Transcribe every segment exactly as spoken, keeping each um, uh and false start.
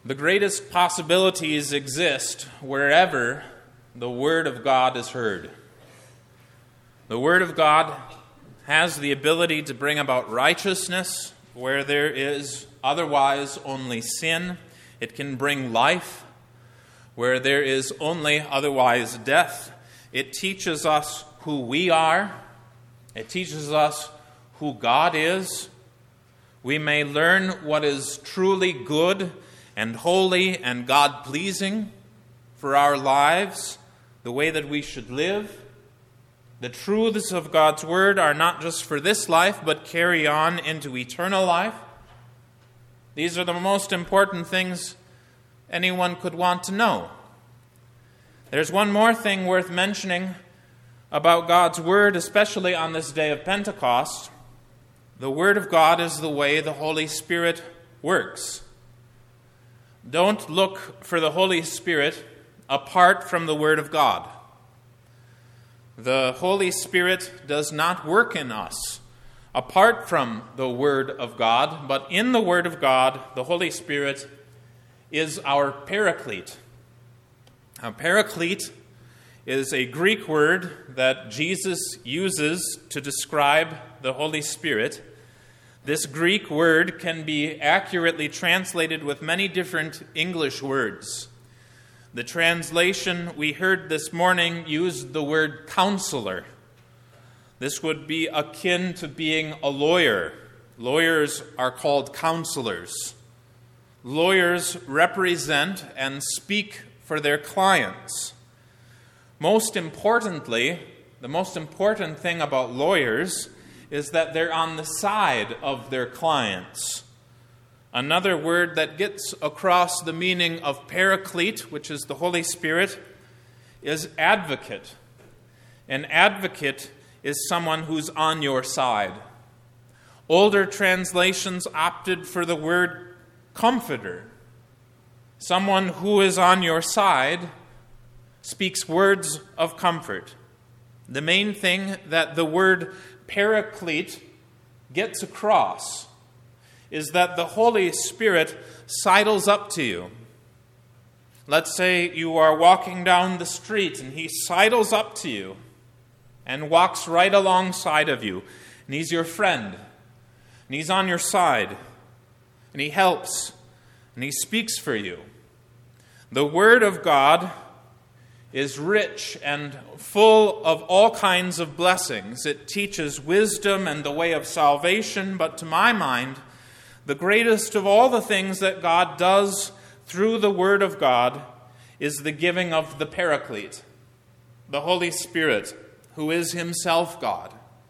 The greatest possibilities exist wherever the Word of God is heard. The Word of God has the ability to bring about righteousness where there is otherwise only sin. It can bring life where there is only otherwise death. It teaches us who we are. It teaches us who God is. We may learn what is truly good and holy and God-pleasing for our lives, the way that we should live. The truths of God's Word are not just for this life, but carry on into eternal life. These are the most important things anyone could want to know. There's one more thing worth mentioning about God's Word, especially on this day of Pentecost. The Word of God is the way the Holy Spirit works. Don't look for the Holy Spirit apart from the Word of God. The Holy Spirit does not work in us apart from the Word of God, but in the Word of God, the Holy Spirit is our paraclete. A paraclete is a Greek word that Jesus uses to describe the Holy Spirit. This Greek word can be accurately translated with many different English words. The translation we heard this morning used the word counselor. This would be akin to being a lawyer. Lawyers are called counselors. Lawyers represent and speak for their clients. Most importantly, the most important thing about lawyers is that they're on the side of their clients. Another word that gets across the meaning of paraclete, which is the Holy Spirit, is advocate. An advocate is someone who's on your side. Older translations opted for the word comforter. Someone who is on your side speaks words of comfort. The main thing that the word paraclete gets across is that the Holy Spirit sidles up to you. Let's say you are walking down the street and he sidles up to you and walks right alongside of you. And he's your friend. And he's on your side. And he helps. And he speaks for you. The Word of God is rich and full of all kinds of blessings. It teaches wisdom and the way of salvation, but to my mind, the greatest of all the things that God does through the Word of God is the giving of the Paraclete, the Holy Spirit, who is Himself God.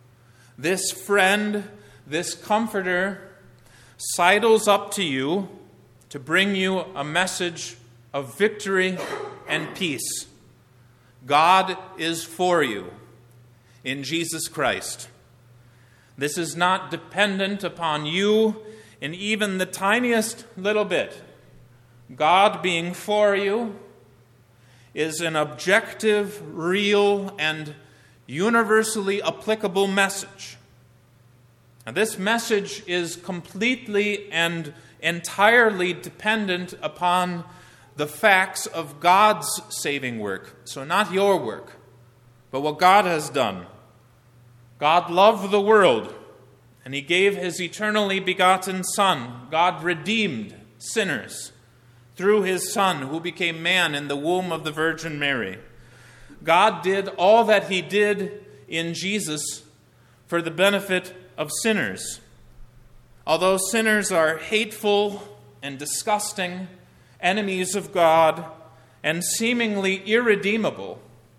This friend, this comforter, sidles up to you to bring you a message of victory and peace. God is for you in Jesus Christ. This is not dependent upon you in even the tiniest little bit. God being for you is an objective, real, and universally applicable message. And this message is completely and entirely dependent upon the facts of God's saving work. So not your work, but what God has done. God loved the world, and He gave His eternally begotten Son. God redeemed sinners through His Son, who became man in the womb of the Virgin Mary. God did all that He did in Jesus for the benefit of sinners. Although sinners are hateful and disgusting, enemies of God, and seemingly irredeemable,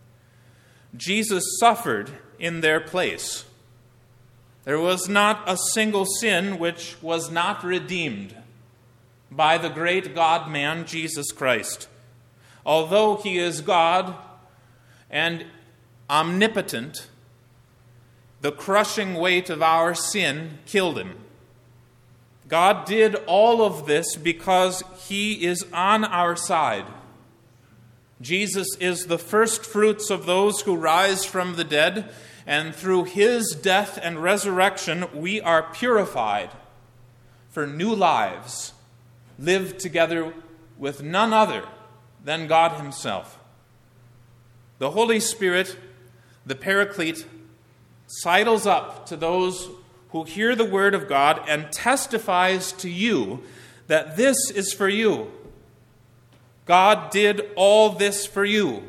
Jesus suffered in their place. There was not a single sin which was not redeemed by the great God-man, Jesus Christ. Although He is God and omnipotent, the crushing weight of our sin killed Him. God did all of this because He is on our side. Jesus is the first fruits of those who rise from the dead, and through His death and resurrection, we are purified for new lives, lived together with none other than God himself. The Holy Spirit, the Paraclete, sidles up to those who hear the word of God and testifies to you that this is for you. God did all this for you.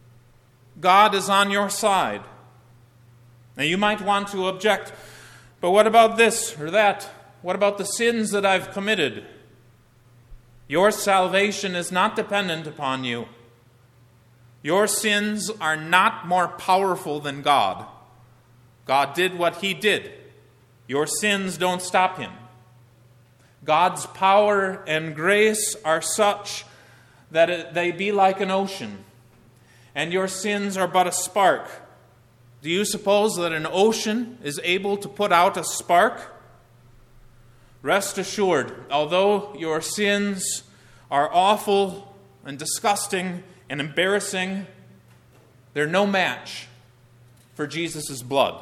God is on your side. Now you might want to object, but what about this or that? What about the sins that I've committed? Your salvation is not dependent upon you. Your sins are not more powerful than God. God did what he did. Your sins don't stop him. God's power and grace are such that it, they be like an ocean, and your sins are but a spark. Do you suppose that an ocean is able to put out a spark? Rest assured, although your sins are awful and disgusting and embarrassing, they're no match for Jesus' blood.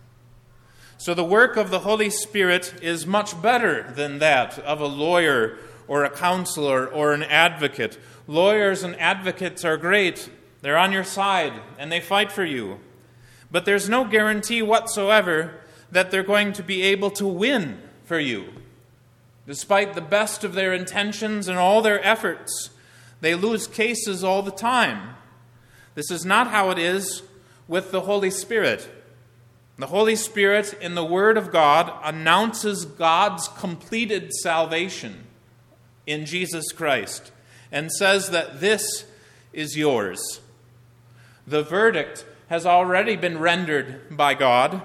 So the work of the Holy Spirit is much better than that of a lawyer or a counselor or an advocate. Lawyers and advocates are great. They're on your side and they fight for you. But there's no guarantee whatsoever that they're going to be able to win for you. Despite the best of their intentions and all their efforts, they lose cases all the time. This is not how it is with the Holy Spirit. The Holy Spirit, in the Word of God, announces God's completed salvation in Jesus Christ and says that this is yours. The verdict has already been rendered by God.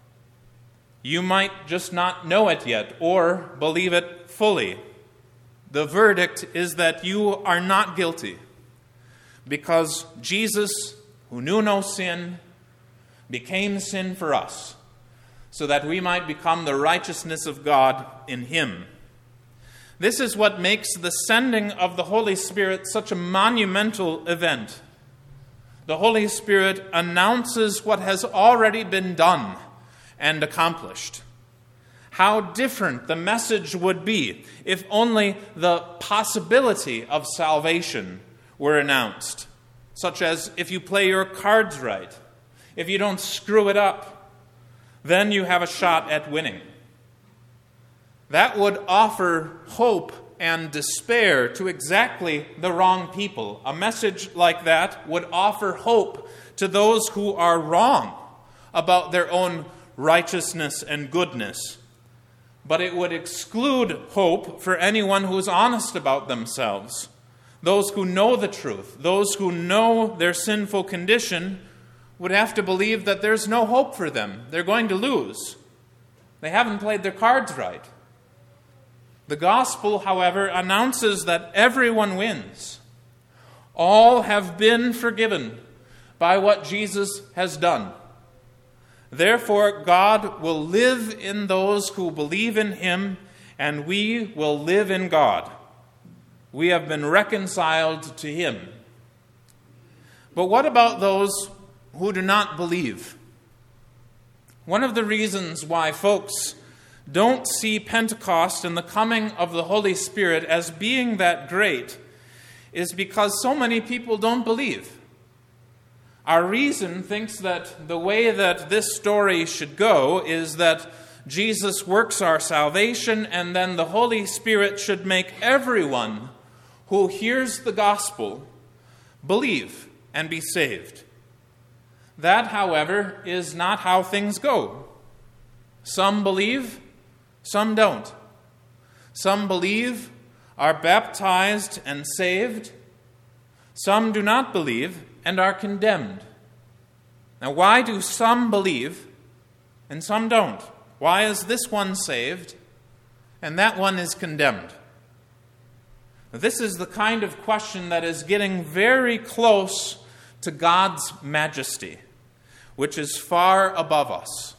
You might just not know it yet or believe it fully. The verdict is that you are not guilty because Jesus, who knew no sin, became sin for us so that we might become the righteousness of God in him. This is what makes the sending of the Holy Spirit such a monumental event. The Holy Spirit announces what has already been done and accomplished. How different the message would be if only the possibility of salvation were announced, such as if you play your cards right, if you don't screw it up, then you have a shot at winning. That would offer hope and despair to exactly the wrong people. A message like that would offer hope to those who are wrong about their own righteousness and goodness. But it would exclude hope for anyone who is honest about themselves. Those who know the truth, those who know their sinful condition, would have to believe that there's no hope for them. They're going to lose. They haven't played their cards right. The gospel, however, announces that everyone wins. All have been forgiven by what Jesus has done. Therefore, God will live in those who believe in him, and we will live in God. We have been reconciled to him. But what about those who do not believe? One of the reasons why folks don't see Pentecost and the coming of the Holy Spirit as being that great is because so many people don't believe. Our reason thinks that the way that this story should go is that Jesus works our salvation, and then the Holy Spirit should make everyone who hears the gospel believe and be saved. That, however, is not how things go. Some believe, some don't. Some believe, are baptized and saved. Some do not believe and are condemned. Now, why do some believe and some don't? Why is this one saved and that one is condemned? This is the kind of question that is getting very close to God's majesty, which is far above us.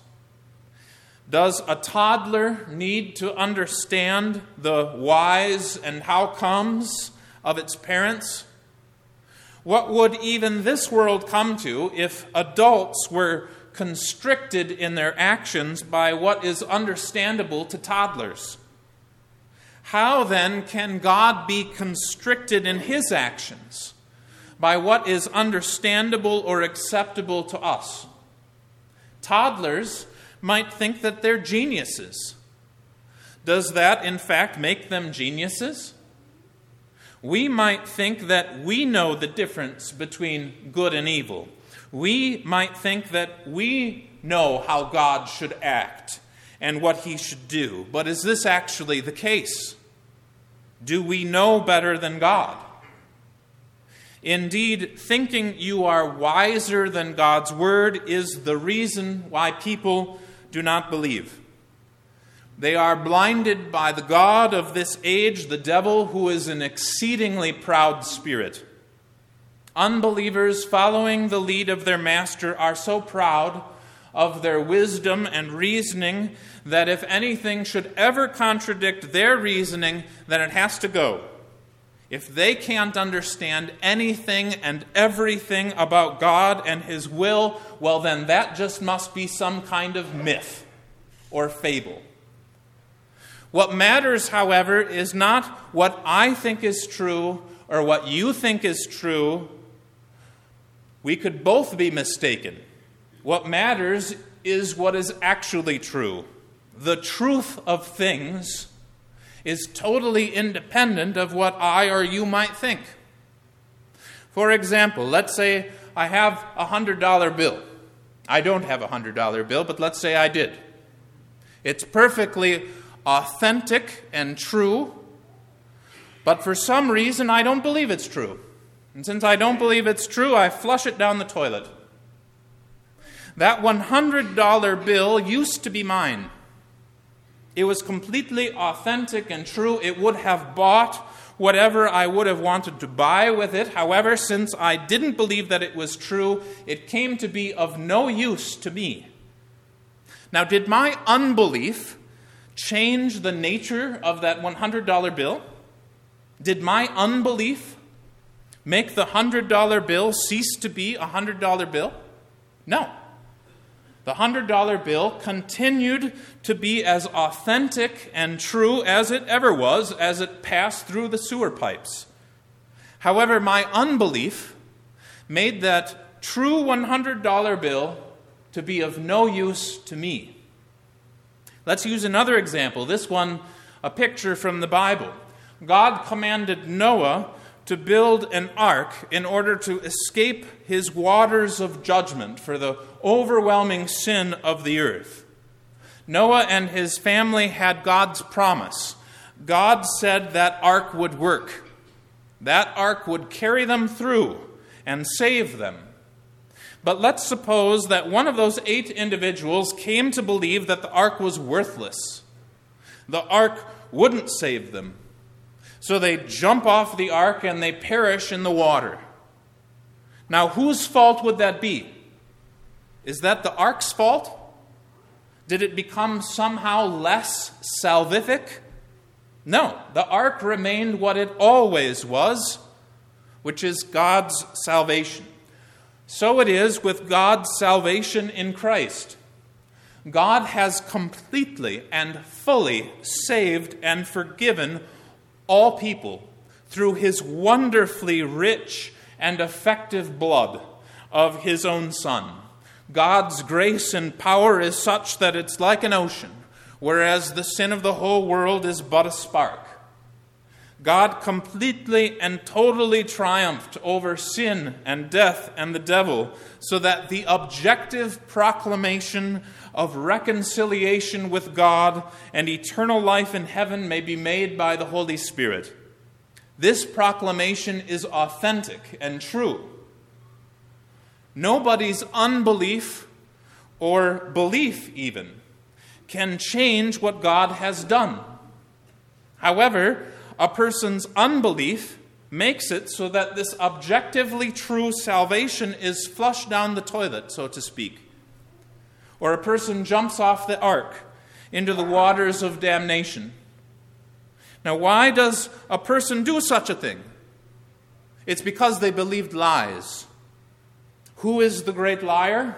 Does a toddler need to understand the whys and how comes of its parents? What would even this world come to if adults were constricted in their actions by what is understandable to toddlers? How then can God be constricted in his actions by what is understandable or acceptable to us? Toddlers might think that they're geniuses. Does that, in fact, make them geniuses? We might think that we know the difference between good and evil. We might think that we know how God should act and what he should do. But is this actually the case? Do we know better than God? Indeed, thinking you are wiser than God's word is the reason why people do not believe. They are blinded by the god of this age, the devil, who is an exceedingly proud spirit. Unbelievers following the lead of their master are so proud of their wisdom and reasoning that if anything should ever contradict their reasoning, then it has to go. If they can't understand anything and everything about God and his will, well then that just must be some kind of myth or fable. What matters, however, is not what I think is true or what you think is true. We could both be mistaken. What matters is what is actually true. The truth of things is totally independent of what I or you might think. For example, let's say I have a one hundred dollar bill. I don't have a one hundred dollar bill, but let's say I did. It's perfectly authentic and true, but for some reason I don't believe it's true. And since I don't believe it's true, I flush it down the toilet. That one hundred dollar bill used to be mine. It was completely authentic and true. It would have bought whatever I would have wanted to buy with it. However, since I didn't believe that it was true, it came to be of no use to me. Now, did my unbelief change the nature of that one hundred dollar bill? Did my unbelief make the one hundred dollar bill cease to be a one hundred dollar bill? No. The one hundred dollar bill continued to be as authentic and true as it ever was as it passed through the sewer pipes. However, my unbelief made that true one hundred dollar bill to be of no use to me. Let's use another example, this one a picture from the Bible. God commanded Noah to build an ark in order to escape his waters of judgment for the overwhelming sin of the earth. Noah and his family had God's promise. God said that ark would work. That ark would carry them through and save them. But let's suppose that one of those eight individuals came to believe that the ark was worthless. The ark wouldn't save them. So they jump off the ark and they perish in the water. Now, whose fault would that be? Is that the ark's fault? Did it become somehow less salvific? No, the ark remained what it always was, which is God's salvation. So it is with God's salvation in Christ. God has completely and fully saved and forgiven all people through his wonderfully rich and effective blood of his own Son. God's grace and power is such that it's like an ocean, whereas the sin of the whole world is but a spark. God completely and totally triumphed over sin and death and the devil, so that the objective proclamation of reconciliation with God and eternal life in heaven may be made by the Holy Spirit. This proclamation is authentic and true. Nobody's unbelief, or belief even, can change what God has done. However, a person's unbelief makes it so that this objectively true salvation is flushed down the toilet, so to speak. Or a person jumps off the ark into the waters of damnation. Now, why does a person do such a thing? It's because they believed lies. Who is the great liar?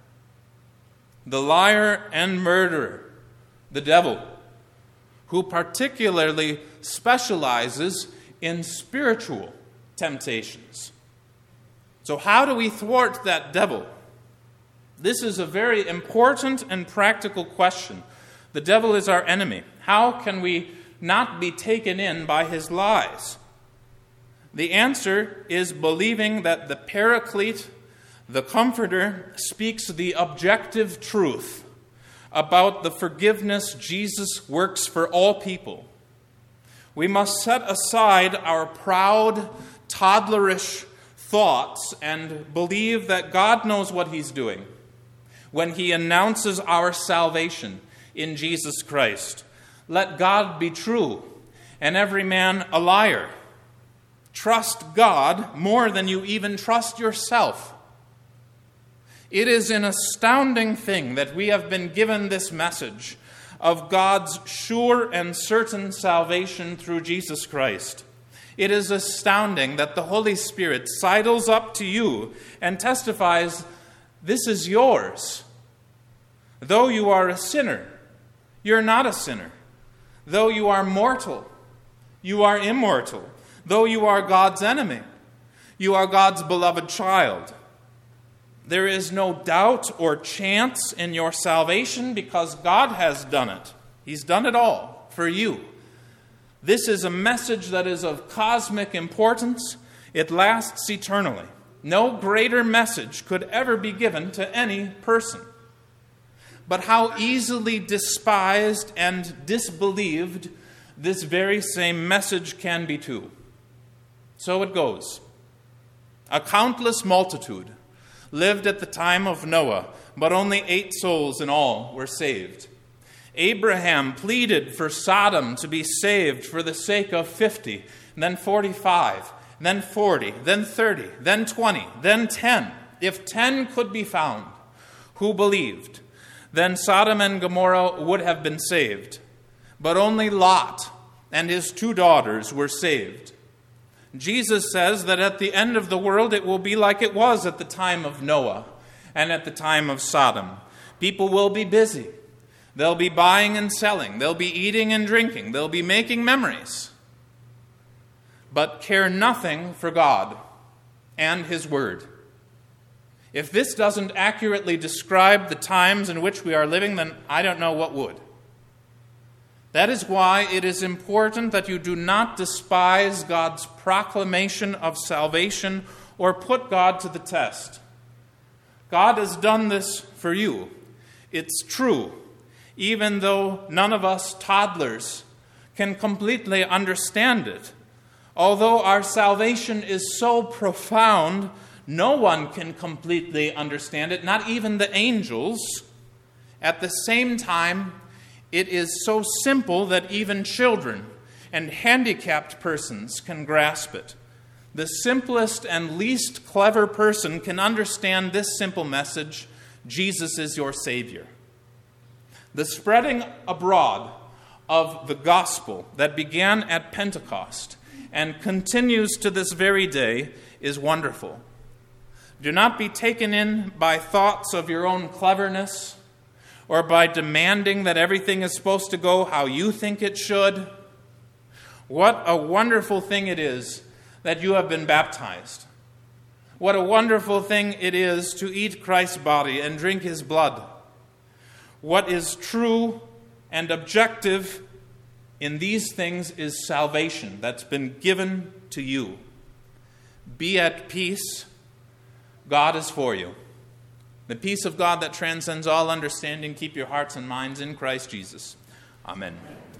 The liar and murderer, the devil, who particularly specializes in spiritual temptations. So how do we thwart that devil? This is a very important and practical question. The devil is our enemy. How can we not be taken in by his lies? The answer is believing that the Paraclete, the Comforter, speaks the objective truth about the forgiveness Jesus works for all people. We must set aside our proud, toddlerish thoughts and believe that God knows what he's doing when he announces our salvation in Jesus Christ. Let God be true and every man a liar. Trust God more than you even trust yourself. It is an astounding thing that we have been given this message of God's sure and certain salvation through Jesus Christ. It is astounding that the Holy Spirit sidles up to you and testifies, this is yours. Though you are a sinner, you're not a sinner. Though you are mortal, you are immortal. Though you are God's enemy, you are God's beloved child. There is no doubt or chance in your salvation because God has done it. He's done it all for you. This is a message that is of cosmic importance. It lasts eternally. No greater message could ever be given to any person. But how easily despised and disbelieved this very same message can be too. So it goes. A countless multitude lived at the time of Noah, but only eight souls in all were saved. Abraham pleaded for Sodom to be saved for the sake of fifty, then forty-five, then forty, then thirty, then twenty, then ten. If ten could be found who believed, then Sodom and Gomorrah would have been saved. But only Lot and his two daughters were saved. Jesus says that at the end of the world it will be like it was at the time of Noah and at the time of Sodom. People will be busy. They'll be buying and selling. They'll be eating and drinking. They'll be making memories, but care nothing for God and his word. If this doesn't accurately describe the times in which we are living, then I don't know what would. That is why it is important that you do not despise God's proclamation of salvation or put God to the test. God has done this for you. It's true, even though none of us toddlers can completely understand it. Although our salvation is so profound, no one can completely understand it, not even the angels. At the same time, it is so simple that even children and handicapped persons can grasp it. The simplest and least clever person can understand this simple message: Jesus is your Savior. The spreading abroad of the gospel that began at Pentecost and continues to this very day is wonderful. Do not be taken in by thoughts of your own cleverness or by demanding that everything is supposed to go how you think it should. What a wonderful thing it is that you have been baptized. What a wonderful thing it is to eat Christ's body and drink his blood. What is true and objective in these things is salvation that's been given to you. Be at peace. God is for you. The peace of God that transcends all understanding, keep your hearts and minds in Christ Jesus. Amen.